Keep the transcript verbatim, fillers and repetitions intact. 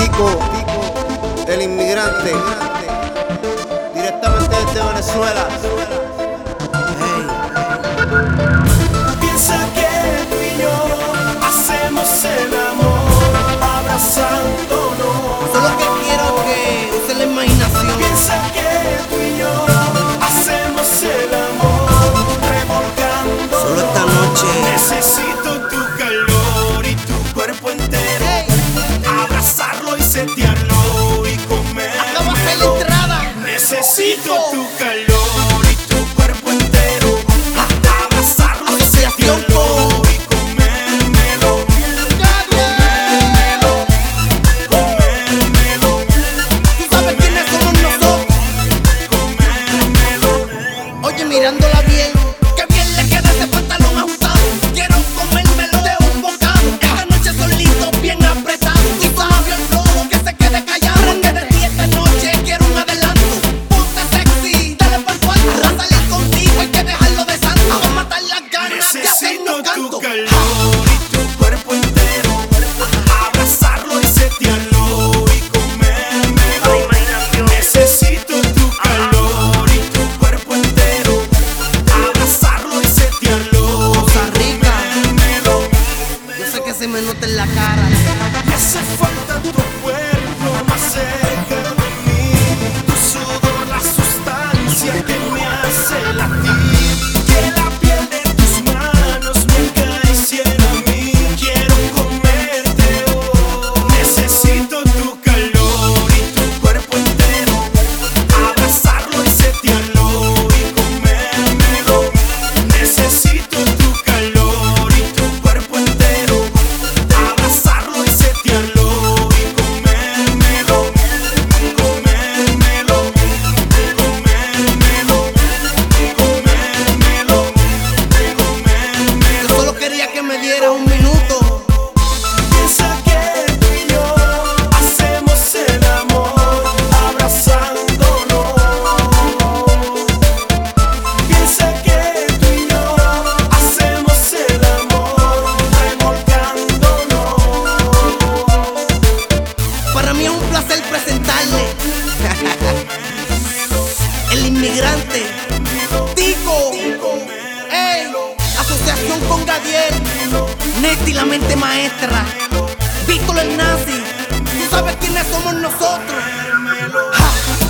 Tico, el inmigrante, directamente desde Venezuela. Hey. Piensa que tú y yo hacemos el amor abrazándonos. Solo que quiero que use la imaginación. Piensa que tú y yo hacemos el amor revolcando. Solo esta noche necesito tu calor y tu cuerpo entero. Hey. Abrazarlo y setearlo y comérmelo. Necesito tu calor y tu cuerpo entero. Abrazarlo y setearlo y comérmelo. Comérmelo, comérmelo. ¿Tú sabes quiénes somos nosotros? Comérmelo. Oye, mirándola bien, que bien le queda ese pantalón ajustado. Quiero comérmelo de un bocado. Esta noche solito, bien apretado. Y Fabio el flojo que se quede callado. Que de ti esta noche quiero un adelanto. Ponte sexy, dale por cuarto. A salir contigo hay que dejarlo de santo. Vamos a matar las ganas de hacernos Necesito canto. tu calor y tu cuerpo entero. Abrazarlo y setearlo y comérmelo. Necesito tu calor y tu cuerpo entero. Abrazarlo y setearlo. Cosa rica. Comérmelo. Yo sé que se me nota en la cara. Me hace falta tu cuerpo más cerca de mí. Tu sudor, la sustancia que me hace latir. Que la piel de tus manos me acariciera a mí. Quiero comerte hoy. Necesito tu calor y tu cuerpo entero. Abrazarlo y setearlo y comérmelo. Necesito tu calor y tu cuerpo entero. Abrazarlo y setearlo y comérmelo. Comérmelo, comérmelo, comérmelo, comérmelo. Yo solo quería que me diera un minuto. Piensa que tú y yo hacemos el amor abrazándonos. Piensa que tú y yo hacemos el amor revolcándonos. Para mí es un placer presentarle el inmigrante Tico, ey, asociación con Gadiel, Neti la mente maestra, Víctor el nazi. ¿Tú sabes quiénes somos nosotros? Ja.